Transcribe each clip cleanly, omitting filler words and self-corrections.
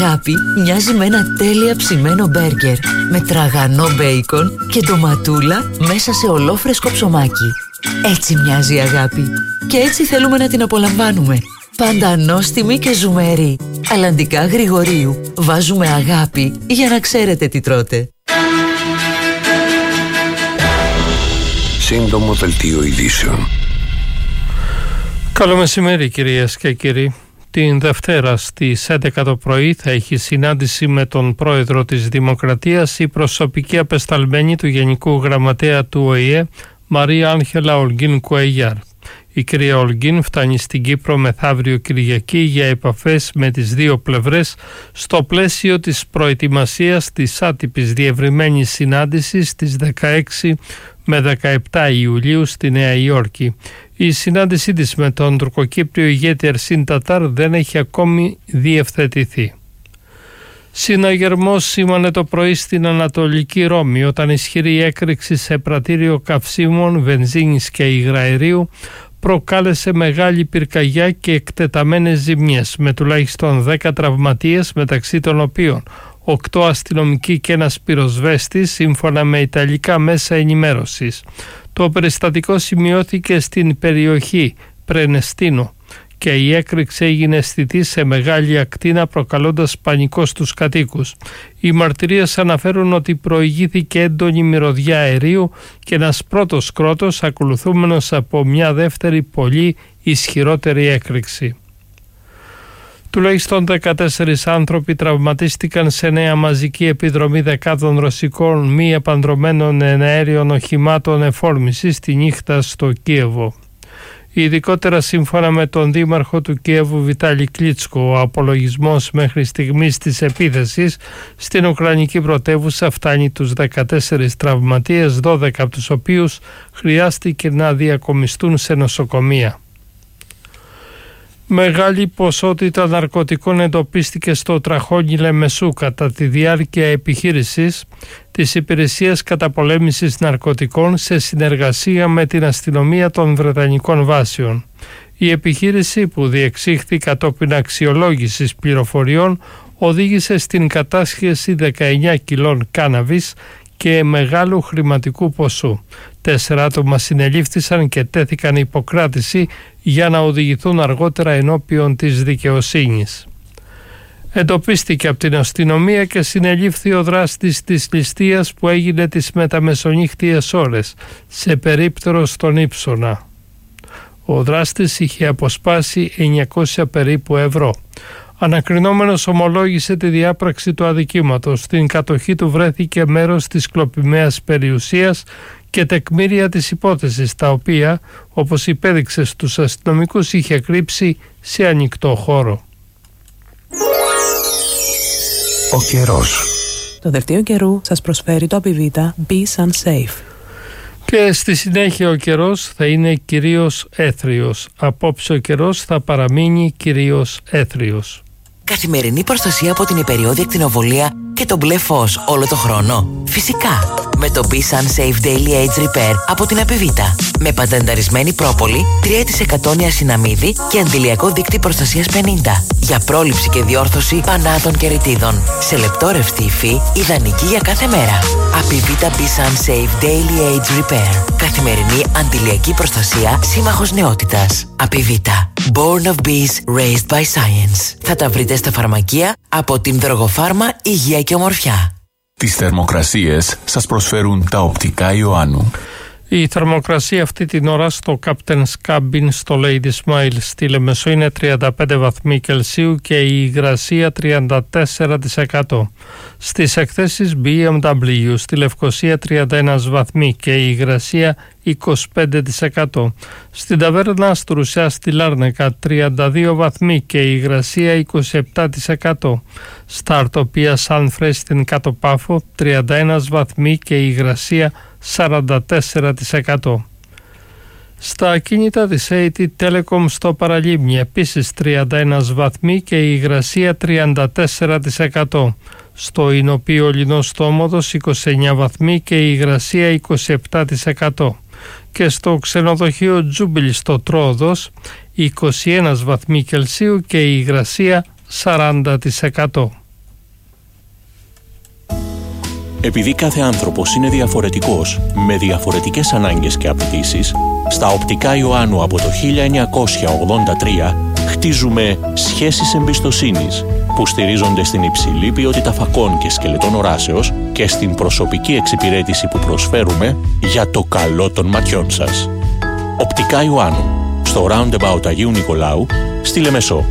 Αγάπη μοιάζει με ένα τέλεια ψημένο μπέργκερ με τραγανό μπέικον και ντοματούλα μέσα σε ολόφρεσκο ψωμάκι. Έτσι μοιάζει η αγάπη και έτσι θέλουμε να την απολαμβάνουμε. Πάντα νόστιμη και ζουμερή. Αλλαντικά Γρηγορίου. Βάζουμε αγάπη για να ξέρετε τι τρώτε. Σύντομο δελτίο ειδήσεων. Καλό μεσημέρι κυρίες και κύριοι. Την Δευτέρα στις 11 το πρωί θα έχει συνάντηση με τον πρόεδρο της Δημοκρατίας η προσωπική απεσταλμένη του Γενικού Γραμματέα του ΟΗΕ, Μαρία Άγχελα Ολγκίν Κουέγιαρ. Η κυρία Ολγκίν φτάνει στην Κύπρο μεθαύριο Κυριακή για επαφές με τις δύο πλευρές στο πλαίσιο της προετοιμασίας της άτυπης διευρυμένης συνάντησης στις 16 με 17 Ιουλίου στη Νέα Υόρκη. Η συνάντησή της με τον τουρκοκύπριο ηγέτη Ερσίν Τατάρ δεν έχει ακόμη διευθετηθεί. Συναγερμός σήμανε το πρωί στην Ανατολική Ρώμη όταν ισχυρή έκρηξη σε πρατήριο καυσίμων, βενζίνης και υγραερίου προκάλεσε μεγάλη πυρκαγιά και εκτεταμένες ζημιές με τουλάχιστον 10 τραυματίες, μεταξύ των οποίων 8 αστυνομικοί και ένας πυροσβέστης, σύμφωνα με ιταλικά μέσα ενημέρωσης. Το περιστατικό σημειώθηκε στην περιοχή Πρενεστίνο και η έκρηξη έγινε αισθητή σε μεγάλη ακτίνα, προκαλώντας πανικό στους κατοίκους. Οι μαρτυρίες αναφέρουν ότι προηγήθηκε έντονη μυρωδιά αερίου και ένας πρώτος κρότος ακολουθούμενος από μια δεύτερη πολύ ισχυρότερη έκρηξη. Τουλάχιστον 14 άνθρωποι τραυματίστηκαν σε νέα μαζική επιδρομή δεκάδων ρωσικών μη επανδρωμένων εναέριων οχημάτων εφόρμησης τη νύχτα στο Κίεβο. Ειδικότερα σύμφωνα με τον δήμαρχο του Κιέβου Βιτάλη Κλίτσκο, ο απολογισμός μέχρι στιγμής της επίθεσης στην Ουκρανική πρωτεύουσα φτάνει τους 14 τραυματίες, 12 από τους οποίους χρειάστηκε να διακομιστούν σε νοσοκομεία. Μεγάλη ποσότητα ναρκωτικών εντοπίστηκε στο τραχόνι Λεμεσού κατά τη διάρκεια επιχείρησης της Υπηρεσίας Καταπολέμησης Ναρκωτικών σε συνεργασία με την αστυνομία των Βρετανικών Βάσεων. Η επιχείρηση, που διεξήχθη κατόπιν αξιολόγησης πληροφοριών, οδήγησε στην κατάσχεση 19 κιλών κάναβης και μεγάλου χρηματικού ποσού. 4 άτομα συνελήφθησαν και τέθηκαν υποκράτηση για να οδηγηθούν αργότερα ενώπιον της δικαιοσύνης. Εντοπίστηκε από την αστυνομία και συνελήφθη ο δράστης της ληστείας που έγινε τις μεταμεσονύχτιες ώρες, σε περίπτερο στον Ύψωνα. Ο δράστης είχε αποσπάσει 900 περίπου ευρώ. Ανακρινόμενος ομολόγησε τη διάπραξη του αδικήματος. Στην κατοχή του βρέθηκε μέρος της κλοπημαίας περιουσίας και τεκμήρια της υπόθεσης, τα οποία, όπως υπέδειξε στους αστυνομικούς, είχε κρύψει σε ανοιχτό χώρο. Ο καιρός. Το δελτίο καιρού σας προσφέρει το Απιβίτα Be Sunsafe. Και στη συνέχεια ο καιρός θα είναι κυρίως έθριος. Απόψε ο καιρός θα παραμείνει κυρίως έθριος. Καθημερινή προστασία από την υπεριόδια ακτινοβολία και το μπλε φως όλο το χρόνο. Φυσικά, με το Be Sunsafe Daily Age Repair από την Απιβίτα. Με πατενταρισμένη πρόπολη, 3% νιασιναμίδι και αντιλιακό δείκτη προστασίας 50. Για πρόληψη και διόρθωση πανάτων και ρητίδων. Σε λεπτόρευστη υφή, ιδανική για κάθε μέρα. Απιβίτα Be Sunsafe Daily Age Repair. Καθημερινή αντιλιακή προστασία, σύμμαχος νεότητας. Απιβίτα. Born of Bees, Raised by Science. Θα τα βρείτε στα φαρμακεία από την Δρογοφάρμα Υγεία και Ομορφιά. Τις θερμοκρασίες σας προσφέρουν τα οπτικά Ιωάννου. Η θερμοκρασία αυτή την ώρα στο Captain's Cabin στο Lady Smile στη Λεμεσό είναι 35 βαθμοί Κελσίου και η υγρασία 34%. Στις εκθέσεις BMW στη Λευκοσία 31 βαθμοί και η υγρασία 25%. Στην ταβέρνα Στρουσιά στη Λάρνεκα 32 βαθμοί και η υγρασία 27%. Στα Αρτοπία Σάνφρε στην Κάτω Πάφο 31 βαθμοί και η υγρασία 44%. Στα ακίνητα της AT Telecom στο Παραλίμνη επίσης 31 βαθμοί και η υγρασία 34%. Στο Ινωπείο Λινός Τόμοδος 29 βαθμοί και η υγρασία 27%. Και στο ξενοδοχείο Τζούμπιλι στο Τρόοδος 21 βαθμοί Κελσίου και η υγρασία 40%. Επειδή κάθε άνθρωπος είναι διαφορετικός, με διαφορετικές ανάγκες και απαιτήσεις, στα Οπτικά Ιωάννου από το 1983 χτίζουμε σχέσεις εμπιστοσύνης που στηρίζονται στην υψηλή ποιότητα φακών και σκελετών οράσεως και στην προσωπική εξυπηρέτηση που προσφέρουμε για το καλό των ματιών σας. Οπτικά Ιωάννου, στο Roundabout Αγίου Νικολάου, στη Λεμεσό.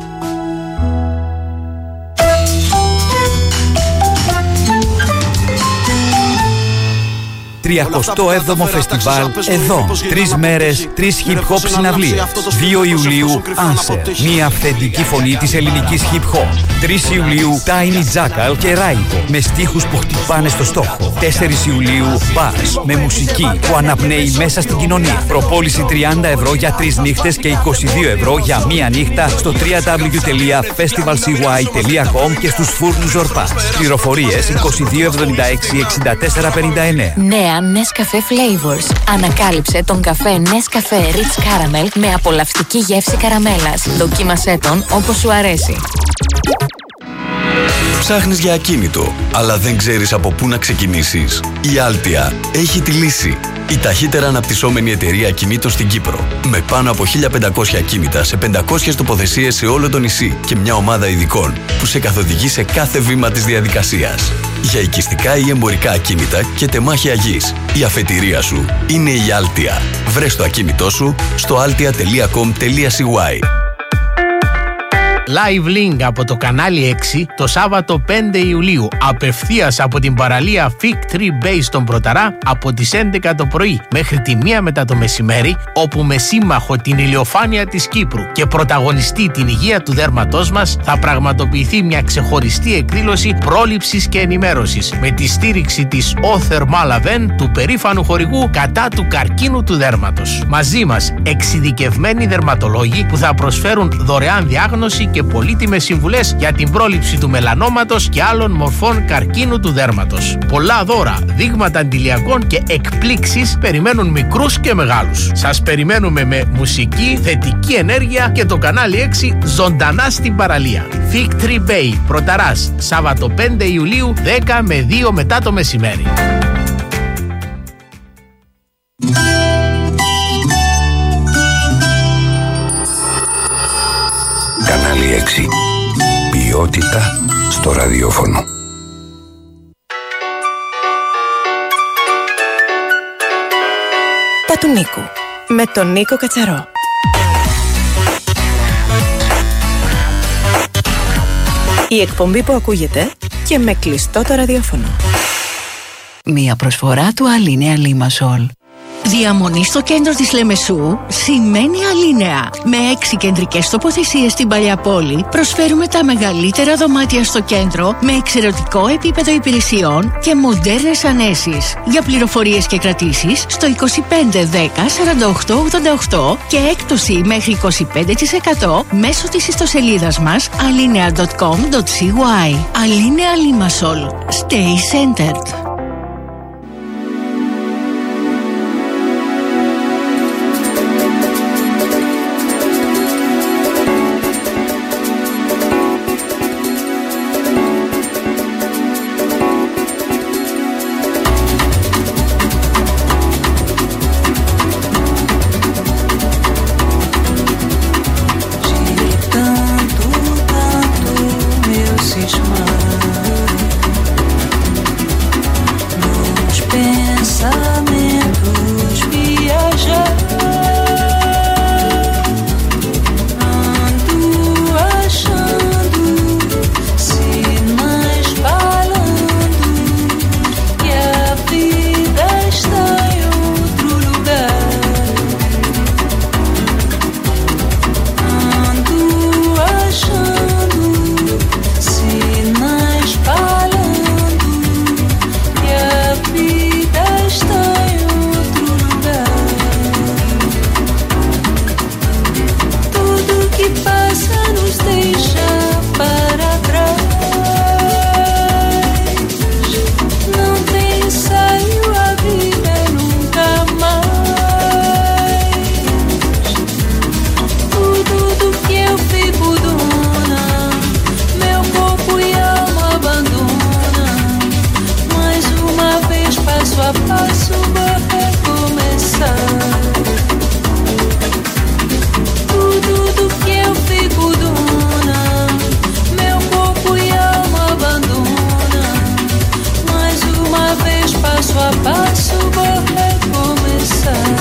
37ο Φεστιβάλ εδώ. 3 μέρες, 3 hip-hop συναυλίες. 2 Ιουλίου, Answer. Μια αυθεντική φωνή της ελληνικής hip-hop. 3 Ιουλίου, Tiny Jackal και Raibo. Με στίχους που χτυπάνε στο στόχο. 4 Ιουλίου, Bass. Με μουσική που αναπνέει μέσα στην κοινωνία. Προπόληση 30 ευρώ για 3 νύχτες και 22 ευρώ για μία νύχτα στο www.festivalcy.com και στους φούρνους Ζορπάς. Πληροφορίες 2276 6459. Νέα Nescafé Flavors. Ανακάλυψε τον καφέ Nescafé Rich Caramel με απολαυστική γεύση καραμέλας. Δοκίμασέ τον όπως σου αρέσει. Ψάχνεις για ακίνητο, αλλά δεν ξέρεις από πού να ξεκινήσεις? Η Altia έχει τη λύση. Η ταχύτερα αναπτυσσόμενη εταιρεία ακινήτων στην Κύπρο. Με πάνω από 1500 ακίνητα σε 500 τοποθεσίες σε όλο το νησί και μια ομάδα ειδικών που σε καθοδηγεί σε κάθε βήμα της διαδικασίας. Για οικιστικά ή εμπορικά ακίνητα και τεμάχια γης, η αφετηρία σου είναι η Altia. Βρες το ακίνητό σου στο altia.com.cy. Live link από το κανάλι 6 το Σάββατο 5 Ιουλίου απευθείας από την παραλία Fig Tree Bay στον Πρωταρά από τις 11 το πρωί μέχρι τη 1 μετά το μεσημέρι, όπου με σύμμαχο την ηλιοφάνεια της Κύπρου και πρωταγωνιστή την υγεία του δέρματός μας θα πραγματοποιηθεί μια ξεχωριστή εκδήλωση πρόληψης και ενημέρωσης με τη στήριξη της O-Thermal Aven, του περήφανου χορηγού κατά του καρκίνου του δέρματος. Μαζί μας εξειδικευμένοι δερματολόγοι που θα προσφέρουν δωρεάν διάγνωση και πολύτιμες συμβουλές για την πρόληψη του μελανόματος και άλλων μορφών καρκίνου του δέρματος. Πολλά δώρα, δείγματα αντιλιακών και εκπλήξεις περιμένουν μικρούς και μεγάλους. Σας περιμένουμε με μουσική, θετική ενέργεια και το κανάλι 6 ζωντανά στην παραλία. Fig Tree Bay, Πρωταράς, Σάββατο 5 Ιουλίου, 10 με 2 μετά το μεσημέρι. Κανάλι 6. Ποιότητα στο ραδιόφωνο. Τα του Νίκου. Με τον Νίκο Κατσαρό. Η εκπομπή που ακούγεται και με κλειστό το ραδιόφωνο. Μία προσφορά του Αλίνεα Λίμασολ. Διαμονή στο κέντρο της Λεμεσού σημαίνει Αλίνεα. Με 6 κεντρικές τοποθεσίες στην παλιά πόλη προσφέρουμε τα μεγαλύτερα δωμάτια στο κέντρο με εξαιρετικό επίπεδο υπηρεσιών και μοντέρνες ανέσεις. Για πληροφορίες και κρατήσεις στο 25 10 48 88 και έκπτωση μέχρι 25% μέσω της ιστοσελίδας μας alinea.com.cy. Αλίνεα Λίμασολ. Stay centered. a passo vou recomeçar. Tudo do que eu fico dona, meu corpo e alma abandona. Mais uma vez, passo a passo vou recomeçar.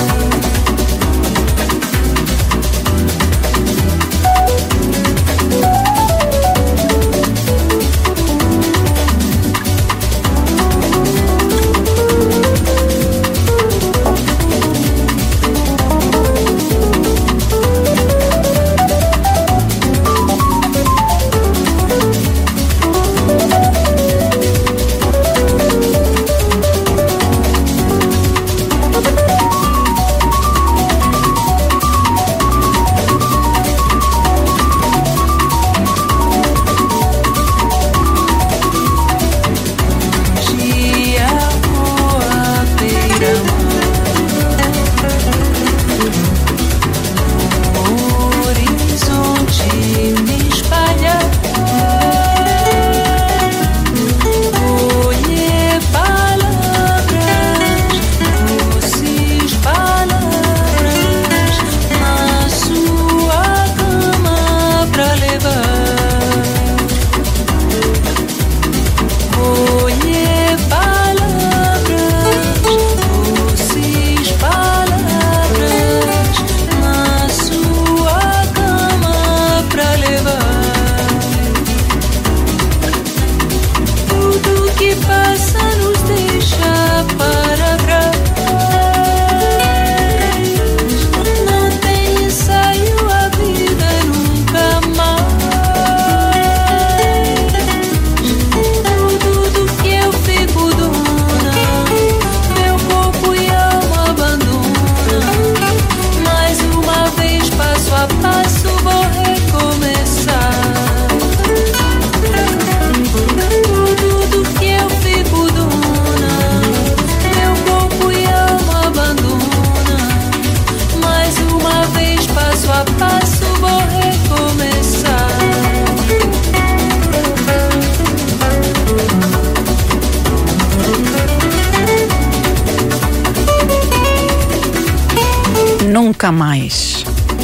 Nunca mais.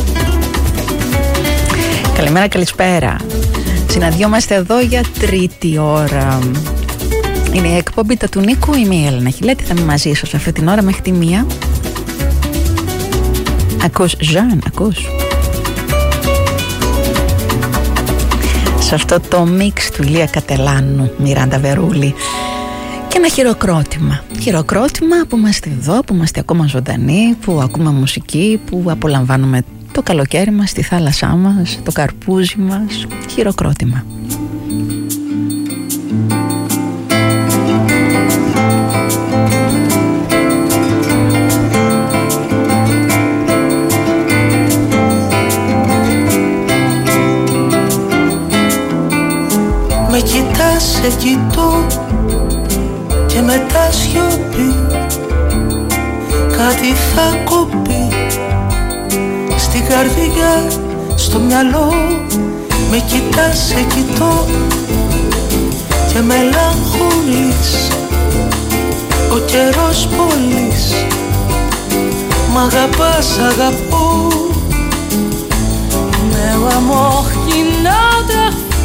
Καλημέρα, καλησπέρα. Συναντιόμαστε εδώ για τρίτη ώρα. Είναι η εκπομπή του Νίκου, είμαι η Έλληνα Χιλέτη. Θα είμαι μαζί σας αυτή την ώρα μέχρι τη 1. Ακούς, Ζαν, ακούς? Σε αυτό το μίξ του Ηλία Κατελάνου, Μιράντα Βερούλη. Και ένα χειροκρότημα. Χειροκρότημα που είμαστε εδώ, που είμαστε ακόμα ζωντανοί, που ακούμε μουσική, που απολαμβάνουμε το καλοκαίρι μας, τη θάλασσά μας, το καρπούζι μας. Χειροκρότημα. Με κοιτάς, σε κοιτώ και μετά σιωπή. Κάτι θα κοπεί στην καρδιά, στο μυαλό. Με κοιτάς, σε κοιτώ και μελαγχολείς. Ο καιρός πολύς, μ' αγαπάς, αγαπώ. Mais amour qui n'a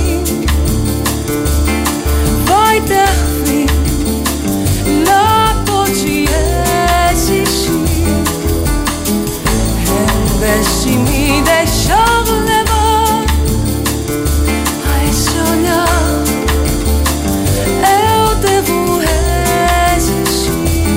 vai ter fim, να potiesi invece mi deixar levar a esse olhar. Eu devo resistir.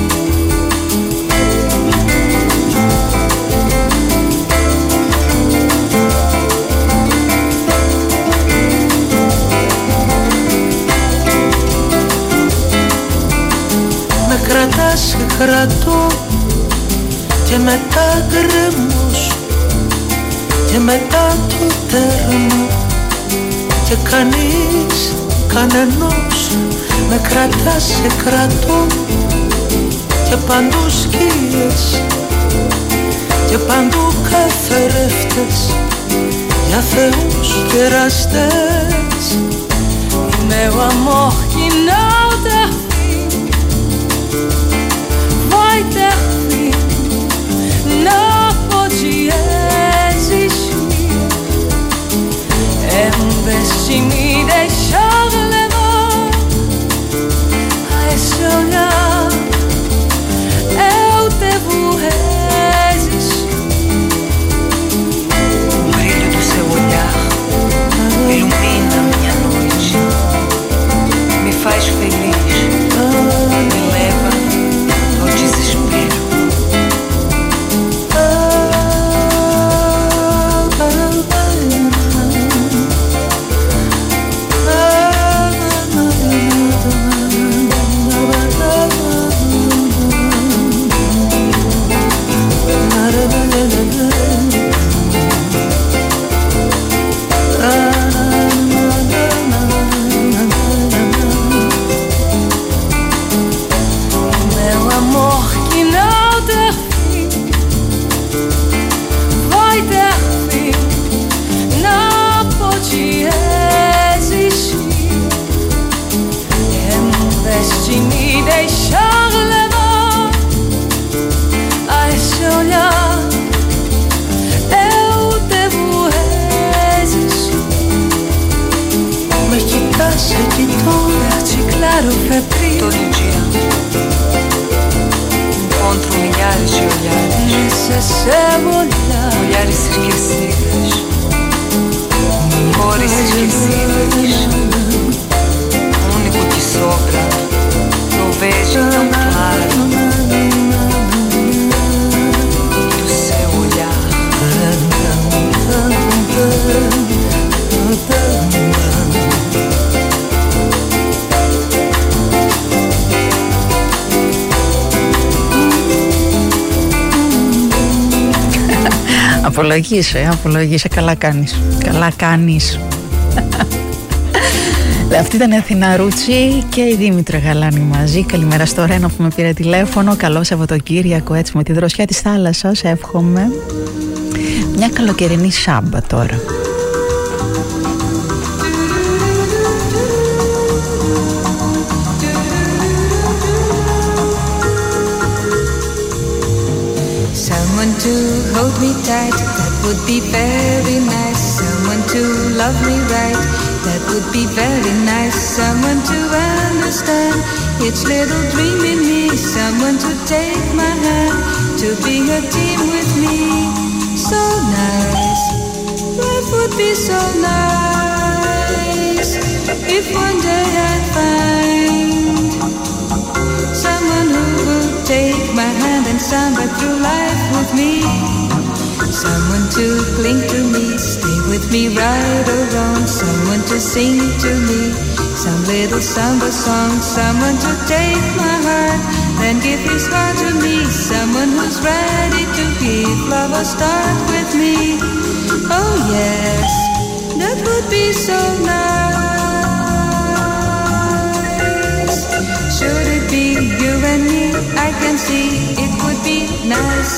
Με κρατάς και κρατώ και μετά γκρεμός και μετά το τέρμα και κανείς, κανενός. Με κρατάς και κρατώ και παντού σκιές και παντού καθρέφτες για θεούς και εραστές. Meu amor que não termina, caro febrile todo dia encontro milhares de olhares olhares esquecidas cores esquecidas o único que sobra não vejo tão claro do seu olhar Απολογείσαι, καλά κάνεις. Αυτή ήταν η Αθηνά Ρούτσι και η Δήμητρα Γαλάνη μαζί. Καλημέρα στο Ρένο που με πήρε τηλέφωνο. Καλό Σαββατοκύριακο, έτσι με τη δροσιά της θάλασσας. Εύχομαι μια καλοκαιρινή σάμπα τώρα. Someone to hold me tight, that would be very nice. Someone to love me right, that would be very nice. Someone to understand each little dream in me. Someone to take my hand, to be a team with me. So nice, life would be so nice if one day I find someone who will take my hand and samba through life with me. Someone to cling to me, stay with me right or wrong. Someone to sing to me some little samba song. Someone to take my heart, then give his heart to me. Someone who's ready to give love a start with me. Oh yes, that would be so nice. Should it be you and me, I can see it would be nice.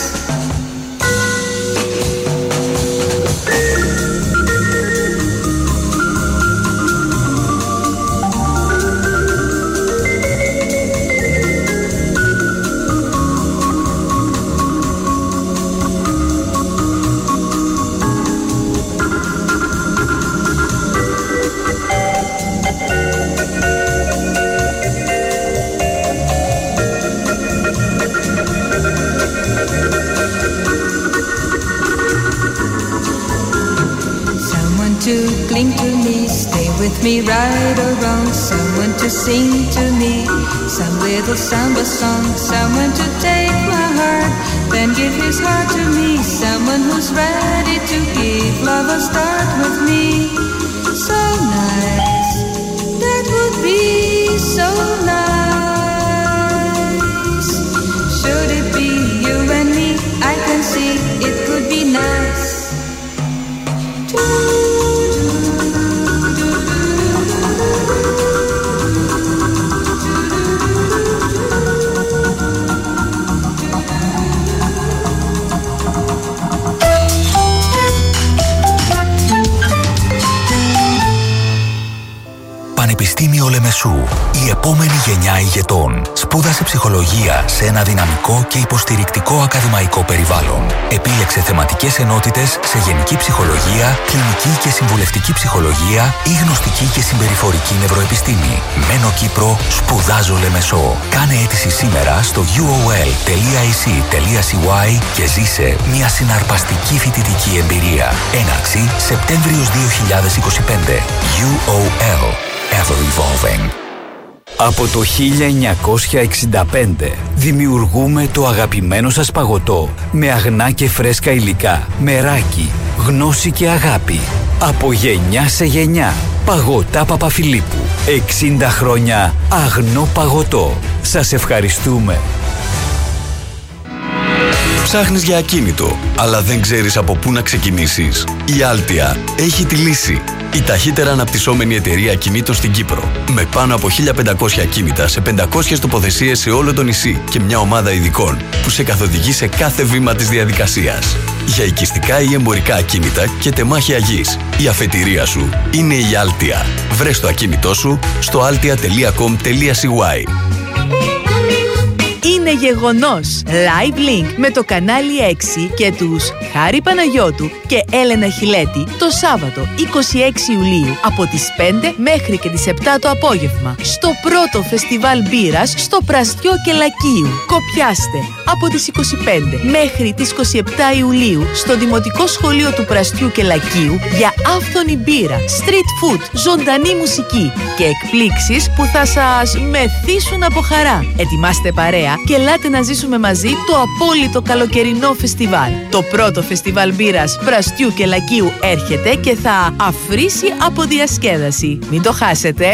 To cling to me, stay with me right or wrong. Someone to sing to me some little samba song. Someone to take my heart, then give his heart to me. Someone who's ready to give love a start with me. So nice, that would be so nice. Should it be you and me, I can see it could be nice. Πανεπιστήμιο Λεμεσού. Η επόμενη γενιά ηγετών. Σπούδασε ψυχολογία σε ένα δυναμικό και υποστηρικτικό ακαδημαϊκό περιβάλλον. Επίλεξε θεματικές ενότητες σε γενική ψυχολογία, κλινική και συμβουλευτική ψυχολογία ή γνωστική και συμπεριφορική νευροεπιστήμη. Μένω Κύπρο, σπουδάζω Λεμεσό. Κάνε αίτηση σήμερα στο uol.ac.cy και ζήσε μια συναρπαστική φοιτητική εμπειρία. Έναρξη Σεπτέμβριος 2025. UOL. Ever evolving. Από το 1965 δημιουργούμε το αγαπημένο σας παγωτό με αγνά και φρέσκα υλικά, μεράκι, γνώση και αγάπη. Από γενιά σε γενιά. Παγωτά Παπαφιλίππου. 60 χρόνια αγνό παγωτό. Σας ευχαριστούμε. Ψάχνεις για ακίνητο, αλλά δεν ξέρεις από πού να ξεκινήσεις? Η Altia έχει τη λύση. Η ταχύτερα αναπτυσσόμενη εταιρεία ακινήτων στην Κύπρο. Με πάνω από 1.500 ακίνητα σε 500 τοποθεσίες σε όλο το νησί και μια ομάδα ειδικών που σε καθοδηγεί σε κάθε βήμα της διαδικασίας. Για οικιστικά ή εμπορικά ακίνητα και τεμάχια γης, η αφετηρία σου είναι η Altia. Βρες το ακίνητό σου στο altia.com.cy. είναι γεγονός. Live Link με το κανάλι 6 και τους Χάρη Παναγιώτου και Έλενα Χιλέτη το Σάββατο 26 Ιουλίου από τις 5 μέχρι και τις 7 το απόγευμα στο πρώτο φεστιβάλ μπύρας στο Πραστιό και Λακίου. Κοπιάστε από τις 25 μέχρι τις 27 Ιουλίου στο Δημοτικό Σχολείο του Πραστιού και Λακίου για άφθονη μπύρα, street food, ζωντανή μουσική και εκπλήξεις που θα σας μεθύσουν από χαρά. Ετοιμάστε παρέα και ελάτε να ζήσουμε μαζί το απόλυτο καλοκαιρινό φεστιβάλ. Το πρώτο φεστιβάλ μπύρας Πραστιού και Λακίου έρχεται και θα αφρίσει από διασκέδαση. Μην το χάσετε!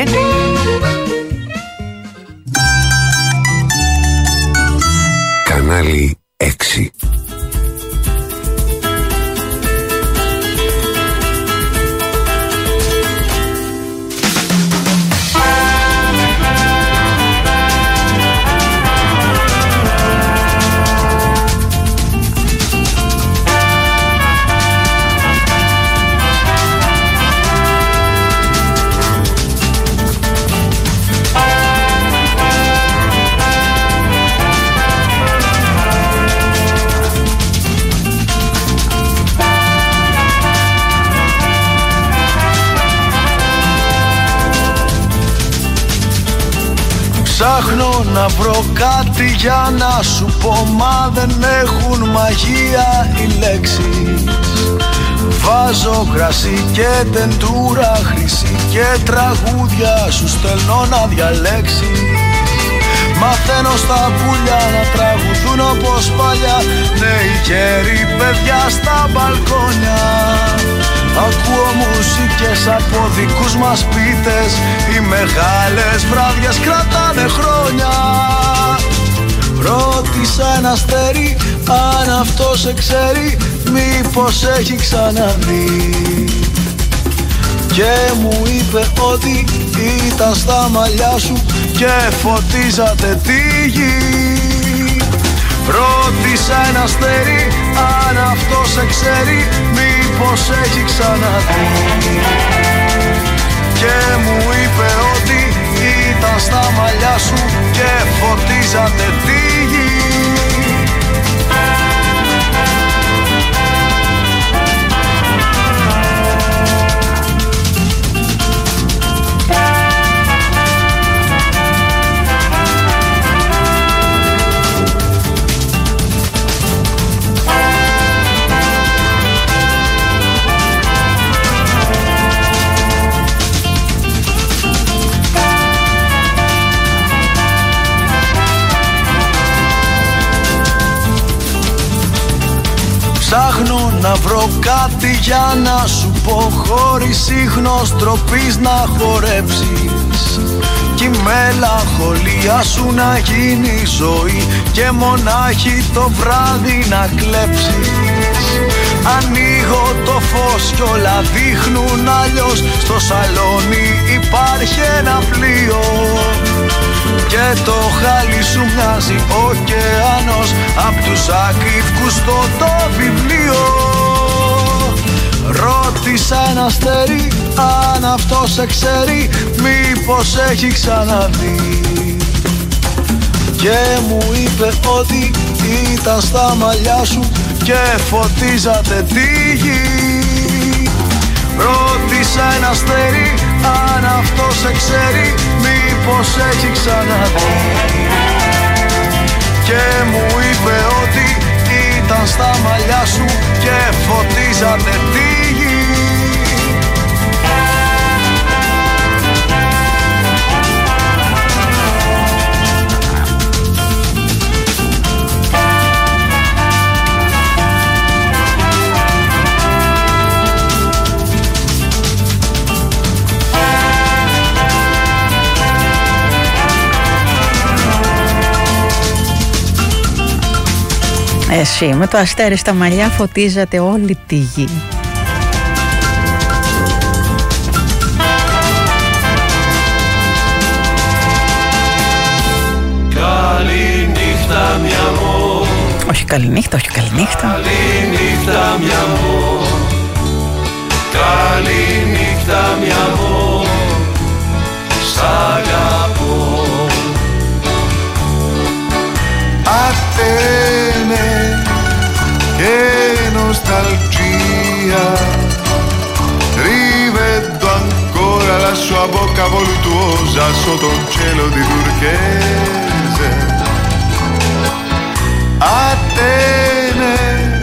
Κανάλι 6. Ψάχνω να βρω κάτι για να σου πω, μα δεν έχουν μαγεία οι λέξεις. Βάζω κρασί και τεντούρα χρυσή και τραγούδια σου στέλνω να διαλέξεις. Μαθαίνω στα πουλιά να τραγουδούν όπως παλιά, νέοι γέροι παιδιά στα μπαλκόνια. Ακούω μουσικές από δικούς μας ποιητές, οι μεγάλες βράδιες κρατάνε χρόνια. Ρώτησα ένα αστέρι αν αυτό σε ξέρει, μήπως έχει ξαναδεί. Και μου είπε ότι ήταν στα μαλλιά σου και φωτίζατε τη γη. Ρώτησα ένα αστέρι αν αυτό σε ξέρει, μήπως έχει ξαναδεί. Και μου είπε ότι ήταν στα μαλλιά σου και φωτίζατε τη γη. Ψάχνω να βρω κάτι για να σου πω, χωρίς ίχνος ντροπής να χορέψεις. Κι η μελαγχολία σου να γίνει ζωή και μονάχη το βράδυ να κλέψεις. Ανοίγω το φως κι όλα δείχνουν αλλιώς, στο σαλόνι υπάρχει ένα πλοίο και το χάλι σου μοιάζει ωκεάνος απ' τους ακρίβκους το βιβλίο. Ρώτησα ένα αστέρι αν αυτό σε ξέρει, μήπως έχει ξαναδεί. Και μου είπε ότι ήταν στα μαλλιά σου και φωτίζατε τη γη. Ρώτησα ένα αστέρι αν αυτό σε ξέρει, μήπως έχει ξαναδεί. Και μου είπε ότι ήταν στα μαλλιά σου και φωτίζατε τη γη. Εσύ με το αστέρι στα μαλλιά φωτίζατε όλη τη γη. Καληνύχτα μια μου. Όχι καληνύχτα, όχι καληνύχτα. Καληνύχτα μια μου. Καληνύχτα μια μου. Σ' αγαπώ. tua bocca voluttuosa sotto un cielo di turchese. Atene,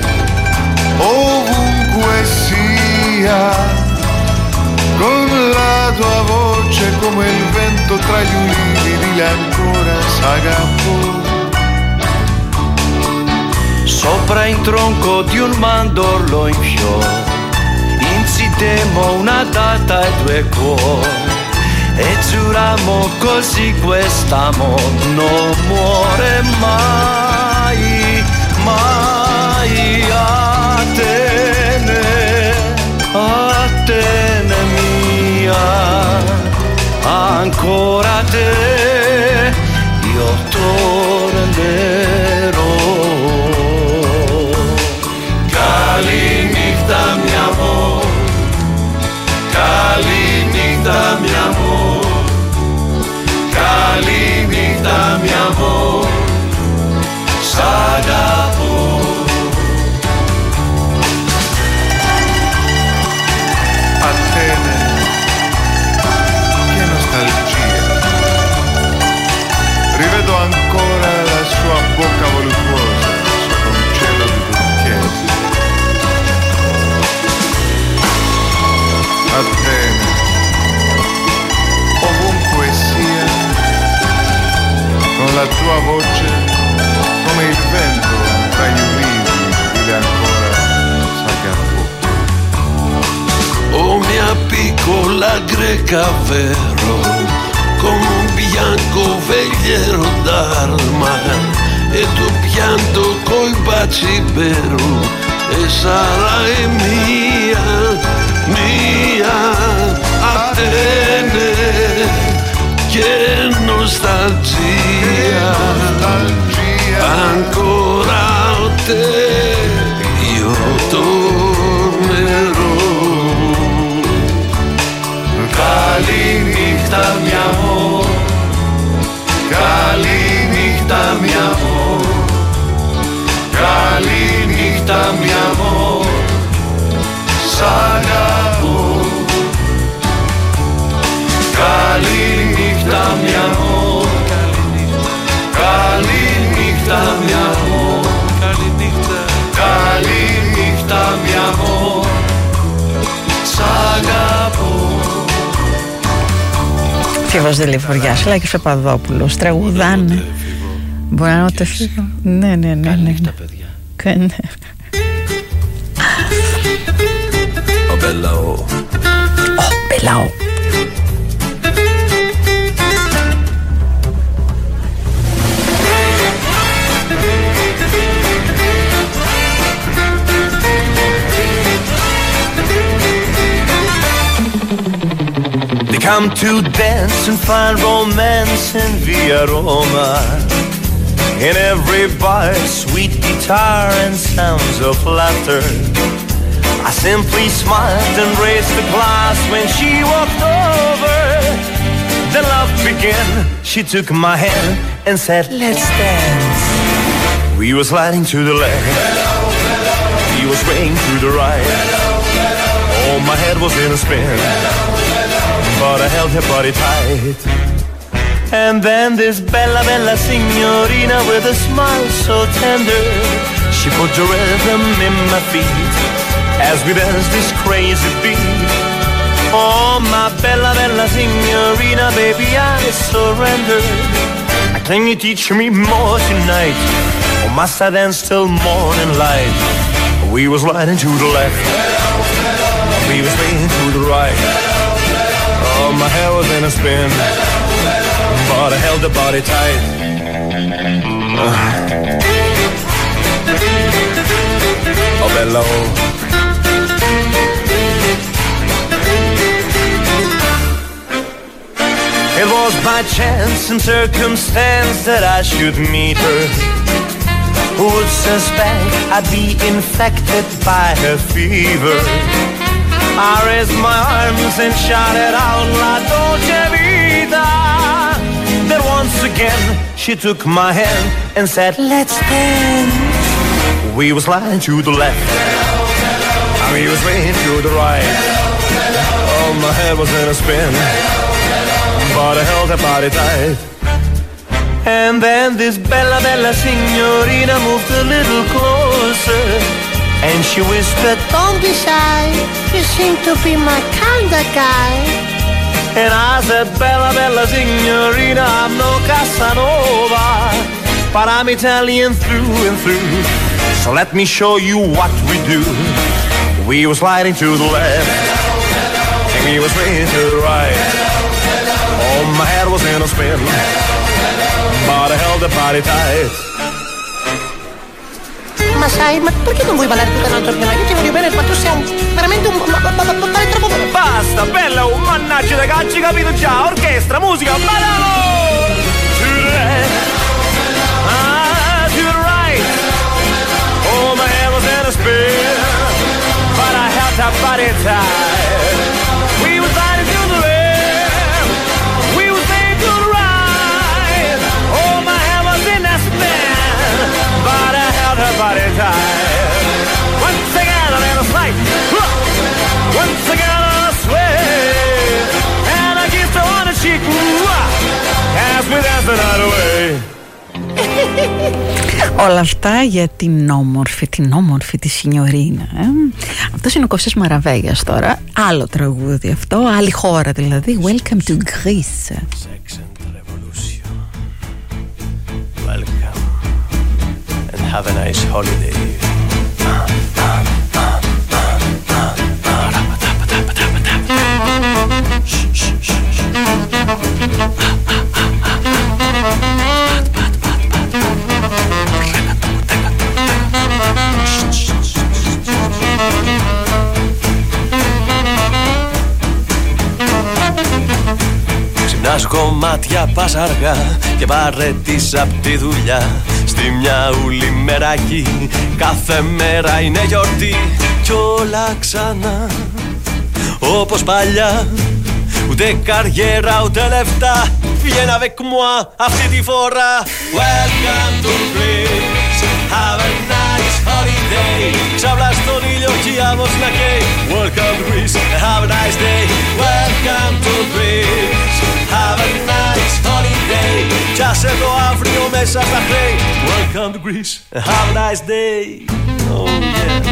ovunque sia, con la tua voce come il vento tra gli ulivi, dile ancora s'agappo. Sopra il tronco di un mandorlo in fiore insitemmo una data e due cuori e giurammo così quest'amor non muore mai, mai. Atene, Atene mia, ancora te io tornerò. Καληνύχτα mi amor, καληνύχτα mi amor, καληνύχτα mi amor, σ' αγαπώ. Atene, che nostalgia. Rivedo ancora la sua bocca voluttuosa sotto un cielo di turchese. Atene, ovunque sia, con la tua voce come il vento tra gli ulivi, dile ancora s'agappo. Oh mia piccola greca vero, come un bianco vegliero dal mare, e tu pianto coi baci vero, e sarai mia, mia. Atene, che nostalgia, ancora te io tornerò. Καληνύχτα mi amor, καληνύχτα mi amor, καληνύχτα mi amor, σ' αγαπώ. Καληνύχτα mi amor, καληνύχτα mi amor, καληνύχτα mi amor, σ' αγαπώ. Φίβος Δελιβοριάς, Λάκης Παπαδόπουλος, τραγουδάνε. Μπορεί να είναι ο Τεφίβο. Ναι. Καληνύχτα, παιδιά. Ο Μπελαό. Ο Μπελαό. Come to dance and find romance in Via Roma. In every bar, sweet guitar and sounds of laughter. I simply smiled and raised the glass when she walked over. Then love began. She took my hand and said, let's dance. We were sliding to the left. He was swaying to the right. Oh, my head was in a spin. But I held her body tight. And then this bella, bella signorina with a smile so tender, she put the rhythm in my feet as we danced this crazy beat. Oh, my bella, bella signorina, baby, I surrender. Can you teach me more tonight, or must I dance till morning light? We was sliding to the left, we was swaying to the right. Oh, my hair was in a spin, but I held the body tight. Oh, bello. It was by chance and circumstance that I should meet her. Who would suspect I'd be infected by her fever? I raised my arms and shouted out, La Dolce Vita. Then once again, she took my hand and said, let's dance. We were sliding to the left, and we were swaying to the right. Oh, my head was in a spin, but I held her body tight. And then this bella, bella signorina moved a little closer, and she whispered, don't be shy, you seem to be my kind of guy. And I said, bella, bella signorina, I'm no Casanova, but I'm Italian through and through. So let me show you what we do. We was sliding to the left, and we was swinging to the right. Oh, my head was in a spin, but I held the body tight. Ma sai, ma perché non vuoi ballare tutta un'altra piano? Io ti voglio bene, ma tu sei veramente un troppo... Basta, bella, un mannaggia da cacci, capito già? Orchestra, musica, ballo! To the left, to the right. Oh, my head was in a spin, but I held that body tight. We were sliding to the left, we were staying to the right. Oh, my head was in a spin, but I held her body tight. Once again, I made a slide. Once again, I sway, and I kissed her on the cheek as we danced the night away. Όλα αυτά για την όμορφη τη Σινιωρίνα. Αυτός είναι ο Κωστής Μαραβέγιας τώρα. Άλλο τραγούδι αυτό, άλλη χώρα δηλαδή. Welcome to Greece. Welcome and have a nice holiday. Ξυπνάς κομμάτια πας αργά και βαρετής απ' τη δουλειά. Στη μια ούλη μεράκι κάθε μέρα είναι γιορτή κι όλα ξανά όπως παλιά. Ούτε καριέρα ούτε λεφτά, βγαίνει avec moi αυτή τη φορά. Welcome to Greece, have a nice holiday. Ξαβλά στον ήλιο κι η άμμος να καίει. Welcome to Greece, have a nice day. Welcome to Greece, have a nice holiday. Κι άσε το αύριο μέσα στα χρέη. Welcome to Greece, have a nice day. Oh yeah.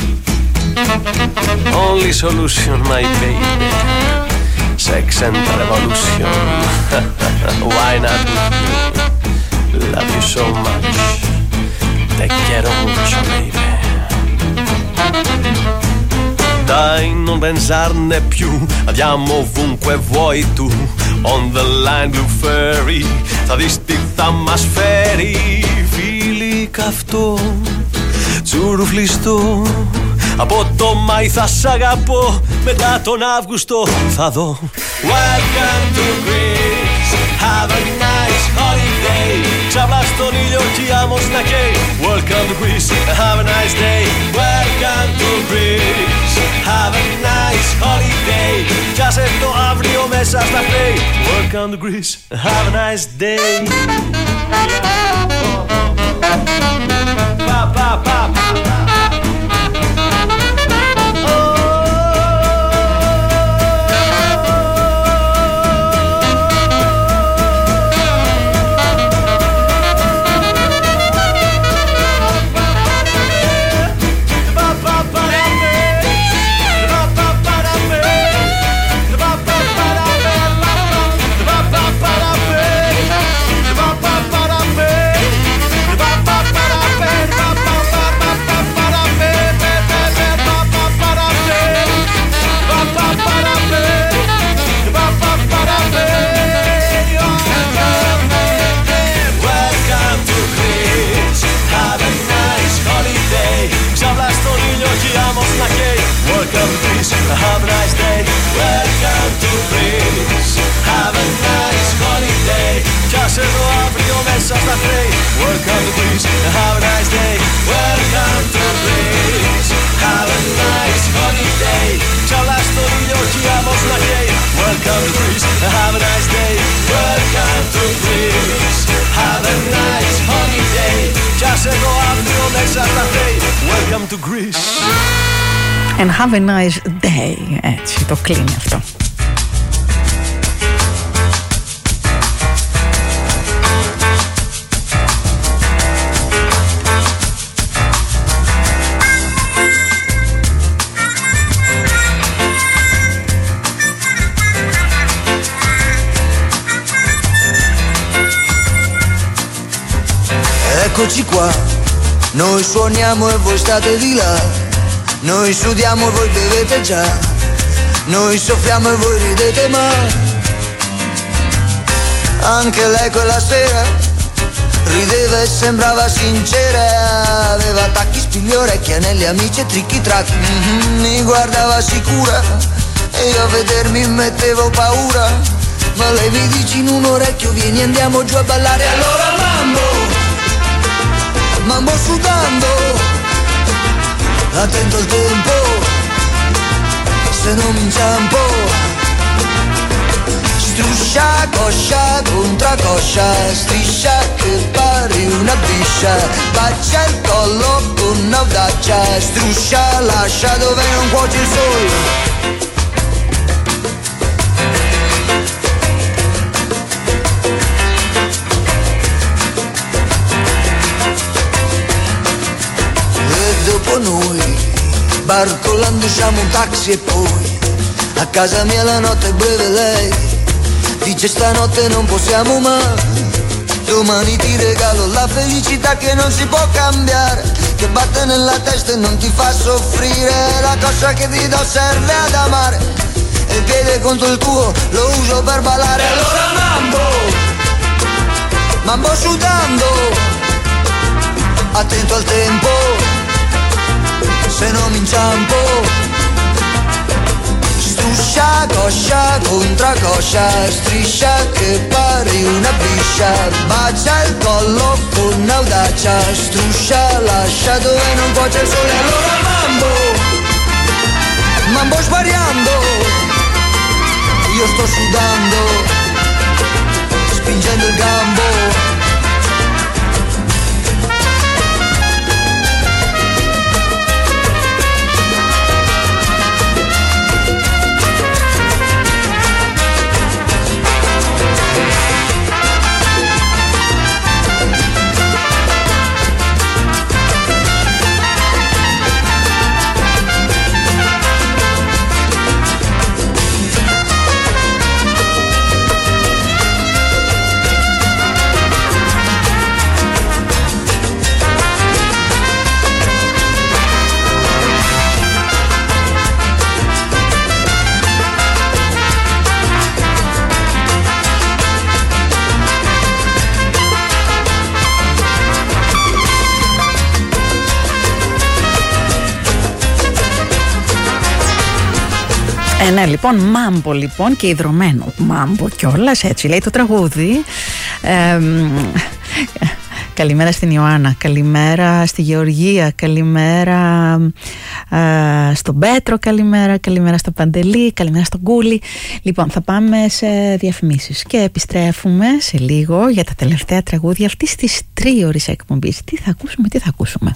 Only solution my baby, sex and revolution. Why not with you? Love you so much. Te quiero mucho, baby. Dai, non pensarne più. Andiamo ovunque vuoi tu. On the line, blue fairy. Θα δεις τι θα μας φέρει. Φίλοι καυτό, τσουρουφλιστό. Από το Μάη θα σ' αγαπώ, μετά τον Αύγουστο θα δω. Welcome to Greece, have a nice holiday. Ξαβλά στον ήλιο κι η άμμος να καίει. Welcome to Greece, have a nice day. Welcome to Greece, have a nice holiday. Κι άσε το αύριο μέσα στα χρέη. Welcome to Greece, have a nice day. Pa, pa, pa, pa. Welcome to Greece, have a nice day. Welcome to Greece, have a nice holiday. Κι άσε το αύριο μέσα στα χρέη. Welcome to Greece, have a nice day. Welcome to Greece, have a nice holiday. Ξαλά στον ήλιο κι η άμμος να καίει. Welcome to Greece, have a nice day. Welcome to Greece, have a nice holiday. Κι άσε το αύριο μέσα στα χρέη. Welcome to Greece. And have a nice day. Έτσι το κλείνει αυτό. Eccoci qua, noi suoniamo e voi state di là, noi sudiamo e voi bevete già, noi soffiamo e voi ridete ma anche lei quella sera rideva e sembrava sincera, aveva tacchi, spigli, orecchie, anelli, amici e tricchi tracchi, mi guardava sicura e io a vedermi mettevo paura, ma lei mi dice in un orecchio vieni andiamo giù a ballare, allora mambo sudando, attento al tempo, se non mi inciampo, struscia, coscia, contracoscia, striscia che pari una biscia, bacia il collo con audacia, struscia, lascia dove non cuoce il sole. Dopo noi, barcolando usciamo un taxi e poi a casa mia la notte è breve lei dice stanotte non possiamo mai, domani ti regalo la felicità che non si può cambiare, che batte nella testa e non ti fa soffrire, la cosa che ti do serve ad amare e il piede contro il tuo lo uso per ballare, allora mambo sudando, attento al tempo, se non mi inciampo, struscia, coscia, contracoscia, striscia che pari una biscia, bacia il collo con audacia, struscia, lascia dove non cuoce il sole, allora mambo sbariando, io sto sudando, spingendo il gambo. Ναι, λοιπόν, μάμπο λοιπόν και ιδρωμένο μάμπο κιόλας, έτσι λέει το τραγούδι. Καλημέρα στην Ιωάννα, καλημέρα στη Γεωργία, καλημέρα στον Πέτρο, καλημέρα στο Παντελή, καλημέρα στον Κούλη. Λοιπόν, θα πάμε σε διαφημίσεις και επιστρέφουμε σε λίγο για τα τελευταία τραγούδια αυτής της 3ωρης εκπομπής. Τι θα ακούσουμε.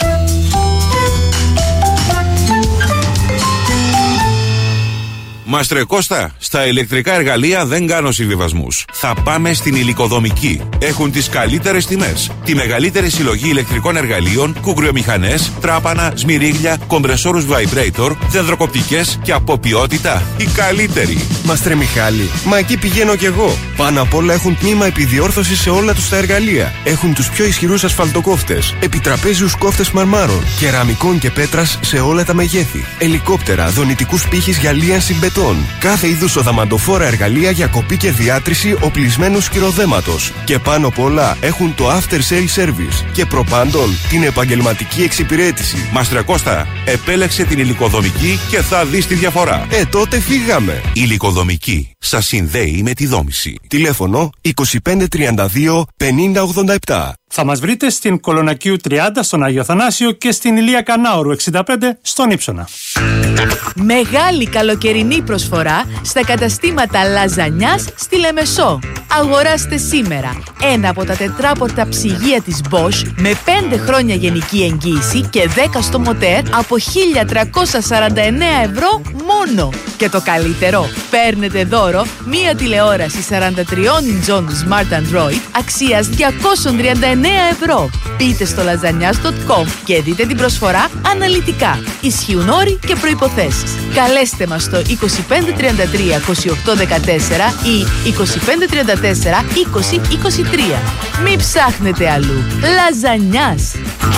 Μάστρε Κώστα, στα ηλεκτρικά εργαλεία δεν κάνω συμβιβασμούς. Θα πάμε στην Υλικοδομική. Έχουν τις καλύτερες τιμές. Τη μεγαλύτερη συλλογή ηλεκτρικών εργαλείων, κουγκριομηχανές, τράπανα, σμυρίγλια, κομπρεσόρους vibrator, δενδροκοπτικές και από ποιότητα η καλύτερη. Μάστρε Μιχάλη, μα εκεί πηγαίνω κι εγώ. Πάνω απ' όλα έχουν τμήμα επιδιόρθωση σε όλα τους τα εργαλεία. Έχουν τους πιο ισχυρούς ασφαλτοκόφτες, επιτραπέζιους κόφτες μαρμάρων, κεραμικών και πέτρας σε όλα τα μεγέθη. Ελικόπτερα, δονητικούς πύχης για λίανση μπετών. Κάθε είδους οδαμαντοφόρα εργαλεία για κοπή και διάτρηση οπλισμένου σκυροδέματος. Και πάνω απ' όλα έχουν το after sale service. Και προπάντων την επαγγελματική εξυπηρέτηση. Μάστρε Κώστα, επέλεξε την Υλικοδομική και θα δεις τη διαφορά. Τότε φύγαμε. Υλικοδομική. Σας συνδέει με τη δόμηση. Τηλέφωνο 2532 5087. Θα μας βρείτε στην Κολονακίου 30 στον Άγιο Θανάσιο και στην Ηλία Κανάωρου 65 στον Ύψονα. Μεγάλη καλοκαιρινή προσφορά στα καταστήματα Λαζανιάς στη Λεμεσό. Αγοράστε σήμερα ένα από τα τετράπορτα ψυγεία της Bosch με 5 χρόνια γενική εγγύηση και 10 στο μοτέρ από 1.349 ευρώ μόνο. Και το καλύτερο, παίρνετε δώρο μία τηλεόραση 43 inch Smart Android αξίας 239 €. Μπείτε στο lasañas.com και δείτε την προσφορά αναλυτικά. Ισχύουν όροι και προϋποθέσεις. Καλέστε μας στο 2533 2814 ή 2534 2023. Μην ψάχνετε αλλού. Λαζανιάς.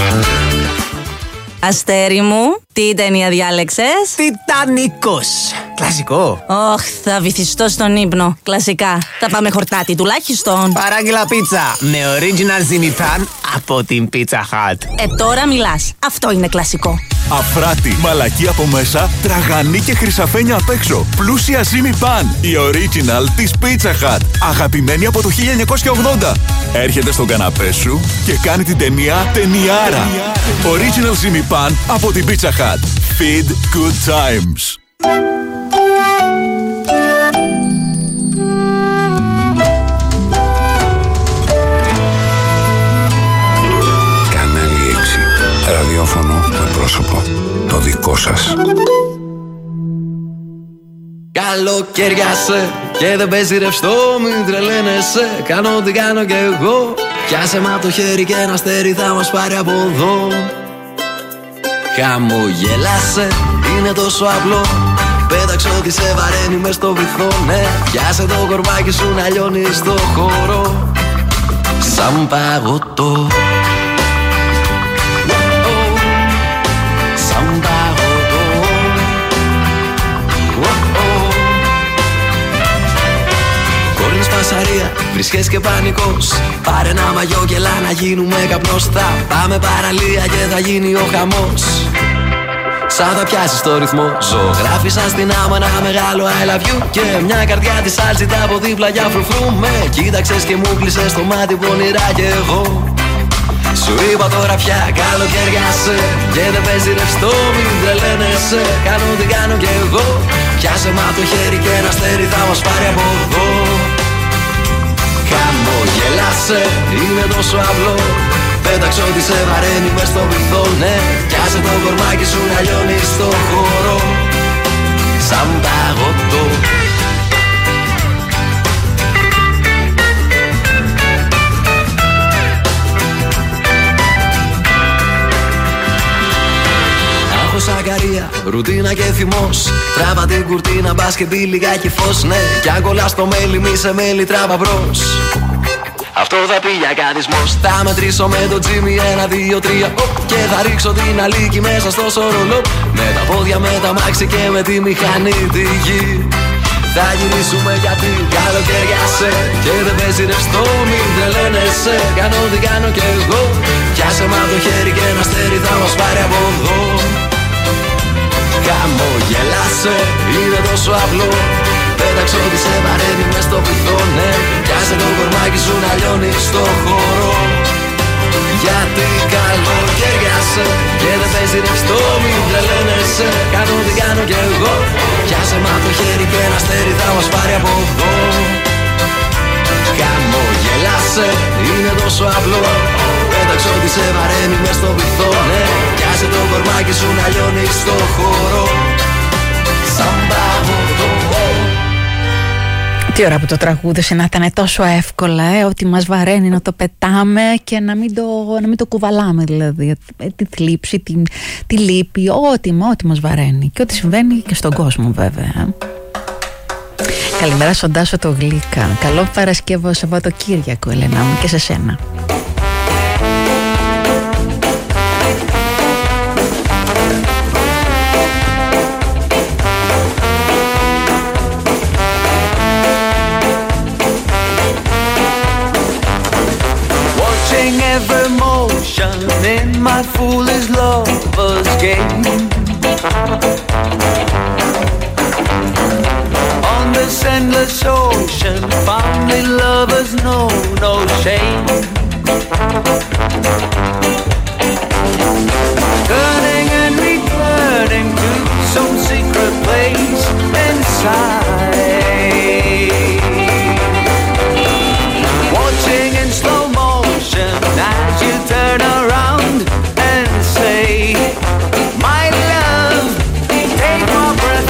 Αστέρι μου, τι ταινία διάλεξες? Τιτανικός. Κλασικό. Ωχ, θα βυθιστώ στον ύπνο. Κλασικά. Θα πάμε χορτάτι τουλάχιστον. Παράγγειλα πίτσα με original ζυμιπάν από την Pizza Hut. Τώρα μιλάς. Αυτό είναι κλασικό. Αφράτη, μαλακή από μέσα, τραγανή και χρυσαφένια απ' έξω. Πλούσια ζυμιπάν. Η original της Pizza Hut. Αγαπημένη από το 1980. Έρχεται στον καναπέ σου και κάνει την ταινία ταινιάρα. Original ζυμιπάν από την Pizza Hut. Feed good times. Κανάλι 6. Ραδιόφωνο με πρόσωπο. Το δικό σας. Καλοκαιριάσε και δεν παίζει ρευστό, μην τρελαίνεσαι. Κάνω ό,τι κάνω κι εγώ. Πιάσε με απ' το χέρι και ένα αστέρι θα μας πάρει από εδώ. Χαμογελάσε, είναι τόσο απλό. Πέταξε ό,τι σε βαραίνει μες στο βυθό, ναι. Πιάσε το κορμάκι σου να λιώνει στο χώρο. Σαν παγωτό. Σαν παγωτό. Κόρνης φασαρία, βρισκές και πανικός. Πάρε ένα μαγιό και έλα να γίνουμε καπνός. Θα πάμε παραλία και θα γίνει ο χαμός. Σαν θα πιάσεις το ρυθμό. Ζωγράφισα στην άμμο ένα μεγάλο I love you. Και μια καρδιά της άλσιτα από δίπλα για φρουφρού. Με κοίταξες και μου κλείσες το μάτι πονηρά κι εγώ. Σου είπα τώρα πια καλοκαιριάσαι και δεν παίζει ρευστό, μην τρελαίνεσαι. Κάνω ό,τι κάνω κι εγώ. Πιάσε με απ' το χέρι και ένα αστέρι θα μας πάρει από εδώ. Χαμογελάσε, είναι τόσο απλό. Πέταξε ό,τι σε βαραίνει μες στο βυθό, ναι. Πιάσε το κορμάκι σου να λιώνει στο χώρο. Σαν παγωτό. Σακαρία, ρουτίνα και θυμός. Τράβα την κουρτίνα, μπας και μπει λιγάκι φως, ναι. Κι αν κολλάς στο μέλι, μη σε μέλι, τράβα μπρος. Αυτό θα πει για καθισμός. Θα μετρήσω με το τζίμι 1, 2, 3 και θα ρίξω την αλίκη μέσα στο σωρολό. Με τα πόδια, με τα μάξι και με τη μηχανή τη γη. Θα γυρίσουμε γιατί καλοκαιριάσαι και δεν παίζει ρευστό, μην τρελαίνεσαι. Κάνω ό,τι κάνω κι εγώ. Πιάσε με απ' το χέρι και ένα αστέρι θα μας πάρει από εδώ. Χαμογελάσε, είναι τόσο απλό. Πέταξε ό,τι σε βαραίνει μες στο βυθό, ναι. Πιάσε το κορμάκι σου να λιώνει στο χώρο. Γιατί καλοκαιριάσε και δεν παίζει ρευστό, μην τρελαίνεσαι. Κάνω ό,τι κάνω κι εγώ. Πιάσε με απ' το χέρι και ένα αστέρι θα μας πάρει από εδώ. Χαμογελάσε, είναι τόσο απλό. Πέταξε ό,τι σε βαραίνει μες στο βυθό, ναι. Πιάσε το κορμάκι σου να λιώνει στο χώρο. Σαν παγωτό. Τι ώρα που το τραγούδισε να ήταν τόσο εύκολα, ότι μας βαραίνει να το πετάμε και να μην το κουβαλάμε, δηλαδή τη θλίψη, τη λύπη, ό,τι μας βαραίνει και ό,τι συμβαίνει και στον κόσμο βέβαια. Καλημέρα στον Τάσο το Γλύκα. Καλό Παρασκευό Σαββατοκύριακο, Ελένα μου, και σε σένα. Every motion in my foolish lover's game. On this endless ocean, fondly lovers know no shame. Turning and returning to some secret place inside. Watching in slow motion as you turn around and say, my love, take my breath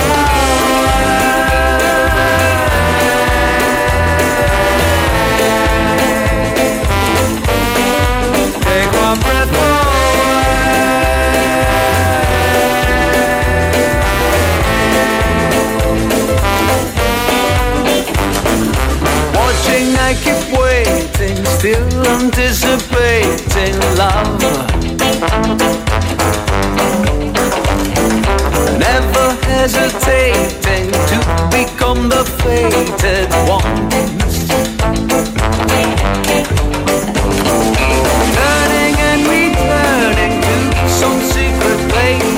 away. still anticipating love. Never hesitating to become the fated ones. Turning and returning to some secret place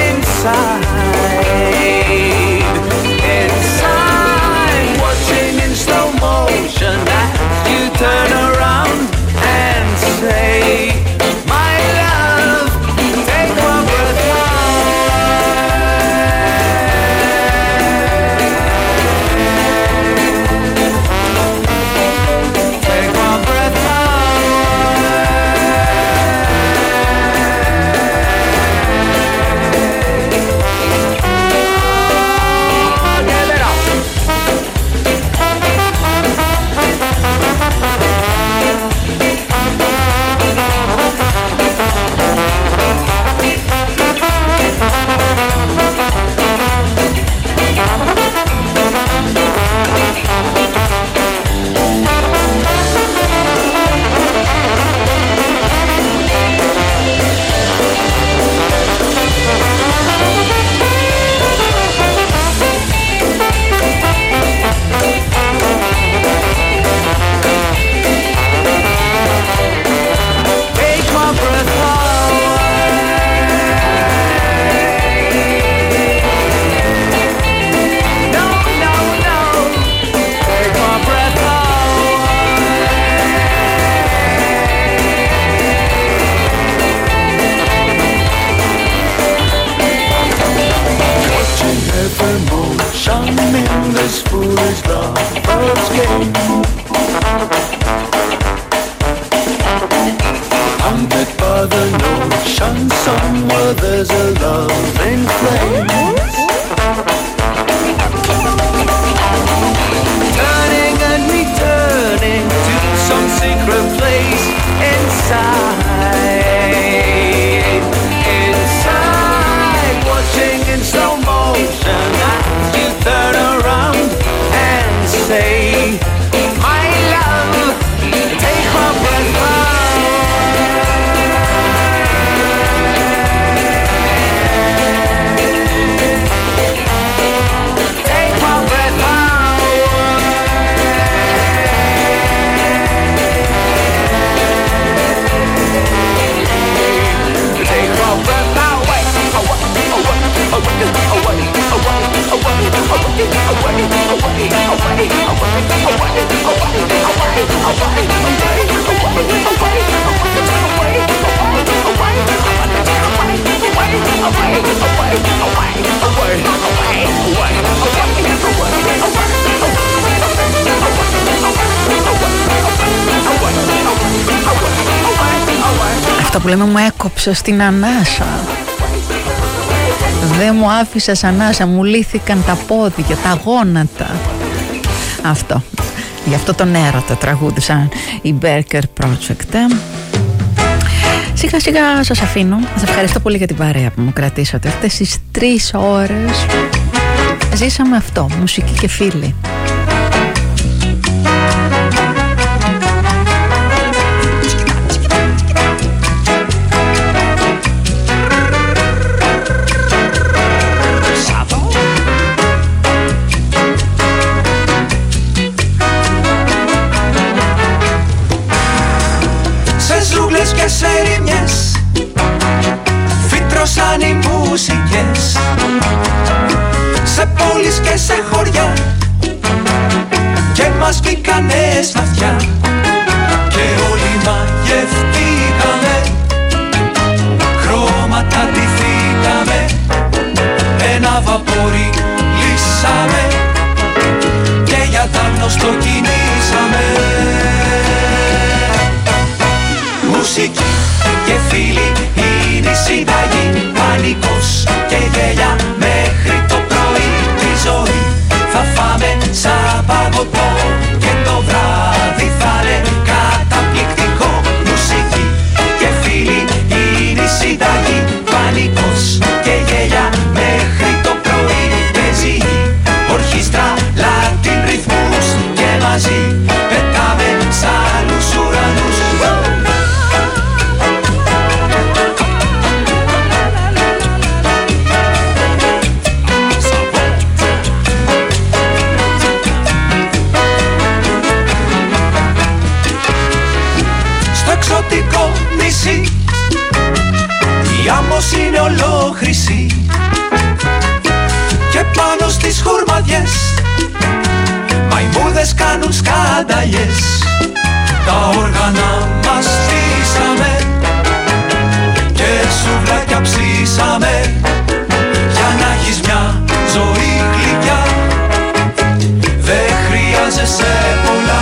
inside. Inside, watching in slow motion as you turn around and say, my love, take my breath away. Take my breath in this foolish lover's game. Haunted by the notion somewhere there's a loving flame. Turning and returning to some secret place inside. Inside, watching in slow motion as you turn around and say, my love, take my breath away. Take my breath away. Take my breath away. Αυτό που λέμε μου έκοψε στην ανάσα. Δεν μου άφησες ανάσα, μου λύθηκαν τα πόδια, τα γόνατα. Αυτό. Γι' αυτό τον έρωτα τραγούδισαν οι Berker Project. Σιγά σιγά σας αφήνω. Σας ευχαριστώ πολύ για την παρέα που μου κρατήσατε. Αυτές τις 3 ώρες ζήσαμε αυτό, μουσική και φίλοι. Και σε ρημιές φύτρωσαν οι μουσικές, σε πόλεις και σε χωριά, και μας μπήκανε στα αυτιά και όλοι μαγευτήκαμε, χρώματα ντυθήκαμε, ένα βαπόρι λύσαμε και για τα γνωστό κινήσαμε. Μουσική και φίλοι είναι η συνταγή, πανικός και γέλια μέχρι το πρωί. Τη ζωή θα φάμε σαν παγωτό και το βράδυ θα είναι καταπληκτικό. Μουσική και φίλοι είναι η συνταγή, πανικός και γέλια μέχρι το πρωί. Παίζει ορχήστρα, Latin ρυθμούς και μαζί πετάμε σαν άλλους ουρανούς. εξωτικό νησί. Η άμμος είναι ολόχρυση και πάνω στις χουρμαδιές μαϊμούδες κάνουν σκάνταλιες. Τα όργανα μας στήσαμε και σουβλάκια ψήσαμε για να έχεις μια ζωή γλυκιά. Δεν χρειάζεσαι πολλά.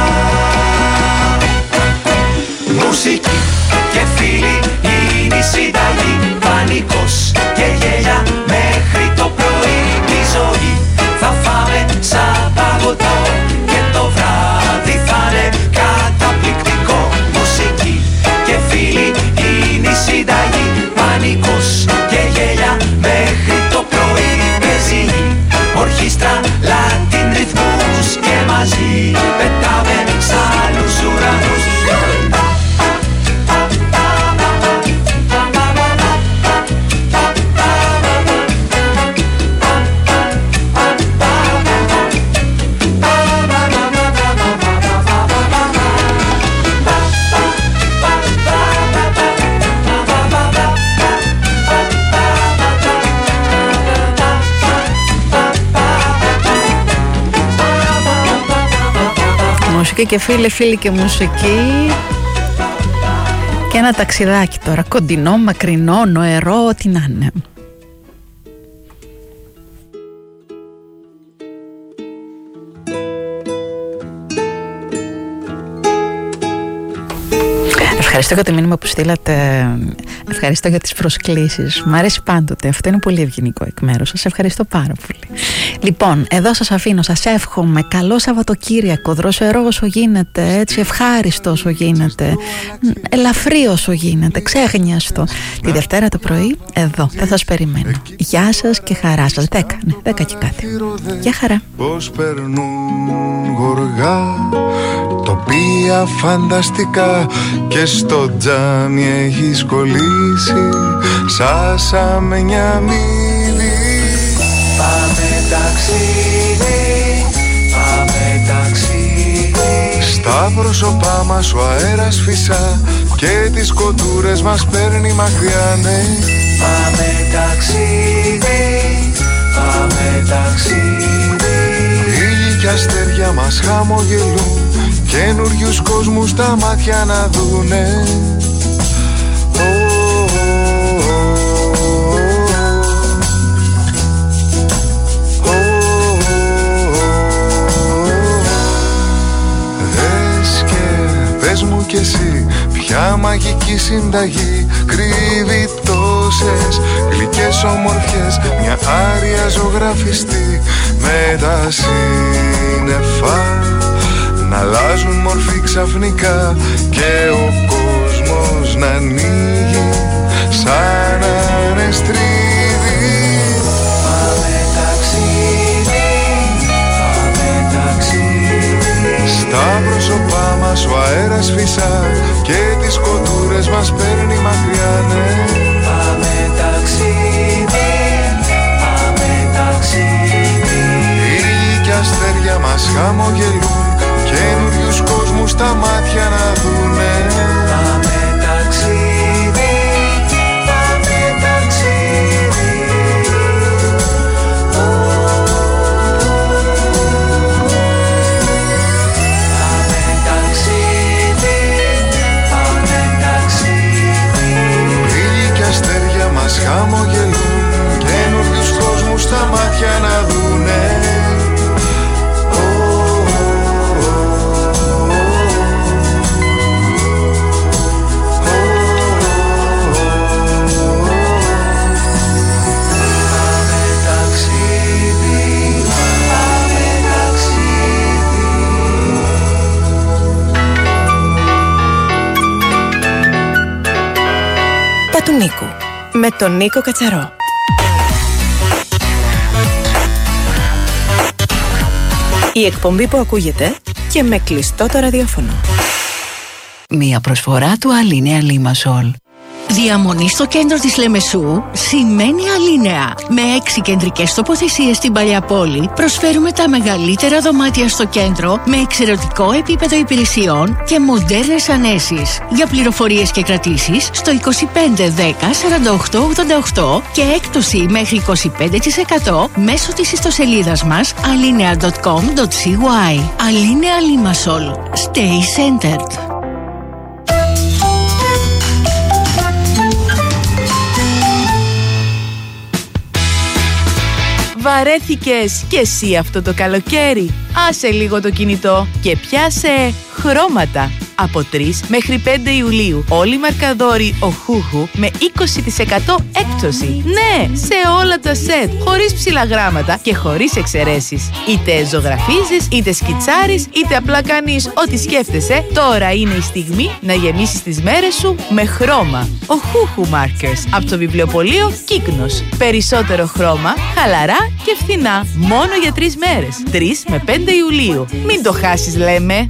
Μουσική και φίλοι είναι η συνταγή. Πανικός και γέλια μέχρι το πρωί. Η ζωή θα φάμε σαν παγωτό και το βράδυ θα είναι καταπληκτικό. Μουσική και φίλοι είναι η συνταγή. Πανικός και γέλια μέχρι το πρωί. Παίζει ορχήστρα, Latin ρυθμούς και μαζί πετάμε σ' άλλους ουρανούς. Μουσική και φίλοι και μουσική. Και ένα ταξιδάκι τώρα, κοντινό, μακρινό, νοερό, ό,τι να είναι. Ευχαριστώ για το μήνυμα που στείλατε. Ευχαριστώ για τις προσκλήσεις. Μ' αρέσει πάντοτε. Αυτό είναι πολύ ευγενικό εκ μέρους σας. Ευχαριστώ πάρα πολύ. Λοιπόν, εδώ σας αφήνω. Σας εύχομαι καλό Σαββατοκύριακο. Δροσερό όσο γίνεται. Έτσι, ευχάριστο όσο γίνεται. Ελαφρύ όσο γίνεται. Ξέχνιαστο. Τη Δευτέρα το πρωί, εδώ. Θα σας περιμένω. Γεια σας και χαρά σας. 10 και κάτι. Γεια χαρά. Πώς περνούν γοργά τοπία φανταστικά και στο τζάμι έχεις κολλήσει σαν με μια μύδι. Πάμε ταξίδι, πάμε ταξίδι. Στα πρόσωπά μας ο αέρας φυσά και τις κοντούρες μας παίρνει μακριά, ναι. Πάμε ταξίδι, πάμε ταξίδι. Ήλιοι κι αστέρια μας χαμογελούν, καινούριους κόσμους τα μάτια να δουνε. Δες και πες μου κι εσύ ποια μαγική συνταγή κρύβει τόσες γλυκές ομορφιές, μια άρια ζωγραφιστή με τα σύννεφα να αλλάζουν μορφή ξαφνικά και ο κόσμος να ανοίγει σαν ανεστρίδι. Πάμε ταξίδι, πάμε ταξίδι. Στα πρόσωπά μας ο αέρας φυσά και τις κοντούρες μας παίρνει μακριά, ναι. Πάμε ταξίδι, πάμε ταξίδι. Ήλιοι κι αστέρια μας χαμογελούν, καινούριους κόσμους τα μάτια να δουνε. Πάμε ταξίδι, πάμε ταξίδι. Πάμε ταξίδι, πάμε ταξίδι. Ήλιοι κι αστέρια μας χαμογελούν, καινούριους κόσμους τα μάτια να δουνε. Του Νίκου με τον Νίκο Κατσαρό. Η εκπομπή που ακούγεται και με κλειστό το ραδιόφωνο. Μία προσφορά του Alinea Limassol. Διαμονή στο κέντρο της Λεμεσού σημαίνει Αλίνεα. Με 6 κεντρικές τοποθεσίες στην παλιά πόλη, προσφέρουμε τα μεγαλύτερα δωμάτια στο κέντρο με εξαιρετικό επίπεδο υπηρεσιών και μοντέρνες ανέσεις. Για πληροφορίες και κρατήσεις στο 25 10 48 88 και έκπτωση μέχρι 25% μέσω της ιστοσελίδας μας alinea.com.cy. Αλίνεα Limassol. Stay centered. Βαρέθηκες κι εσύ αυτό το καλοκαίρι? Άσε λίγο το κινητό και πιάσε χρώματα. Από 3 μέχρι 5 Ιουλίου όλοι οι μαρκαδόροι Οχούχου με 20% έκπτωση. Ναι, σε όλα τα σετ, χωρίς ψηλά γράμματα και χωρίς εξαιρέσεις. Είτε ζωγραφίζεις, είτε σκιτσάρεις, είτε απλά κάνεις ό,τι σκέφτεσαι, τώρα είναι η στιγμή να γεμίσεις τις μέρες σου με χρώμα. Οχούχου Markers από το βιβλιοπωλείο Κύκνος. Περισσότερο χρώμα, χαλαρά και φθηνά. Μόνο για 3 μέρες. 3 με 5 Ιουλίου. Μην το χάσεις, λέμε.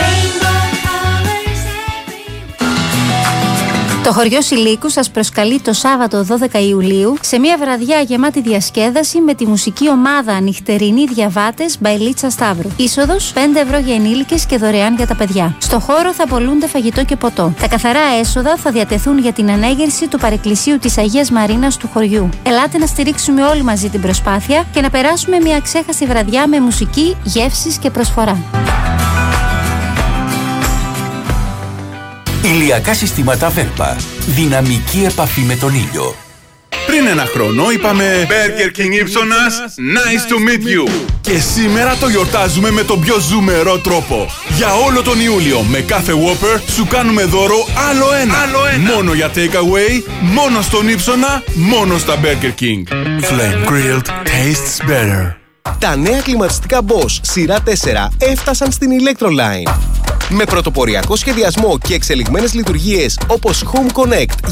Το χωριό Σιλίκου σας προσκαλεί το Σάββατο 12 Ιουλίου σε μια βραδιά γεμάτη διασκέδαση με τη μουσική ομάδα Νυχτερινοί Διαβάτες Μπαϊλίτσα Σταύρου. Είσοδος 5 ευρώ για ενήλικες και δωρεάν για τα παιδιά. Στο χώρο θα πωλούνται φαγητό και ποτό. Τα καθαρά έσοδα θα διατεθούν για την ανέγερση του παρεκκλησίου της Αγίας Μαρίνας του χωριού. Ελάτε να στηρίξουμε όλοι μαζί την προσπάθεια και να περάσουμε μια αξέχαστη βραδιά με μουσική, γεύσεις και προσφορά. Ηλιακά συστήματα Velpa. Δυναμική επαφή με τον ήλιο. Πριν ένα χρόνο είπαμε Burger King Ήψονας, nice to meet you. Και σήμερα το γιορτάζουμε με τον πιο ζουμερό τρόπο. Για όλο τον Ιούλιο με κάθε Whopper σου κάνουμε δώρο άλλο ένα. Μόνο για takeaway, μόνο στον Ήψονα, μόνο στα Burger King. Flame grilled tastes better. Τα νέα κλιματιστικά Bosch σειρά 4 έφτασαν στην Electroline. Με πρωτοποριακό σχεδιασμό και εξελιγμένες λειτουργίες όπως Home Connect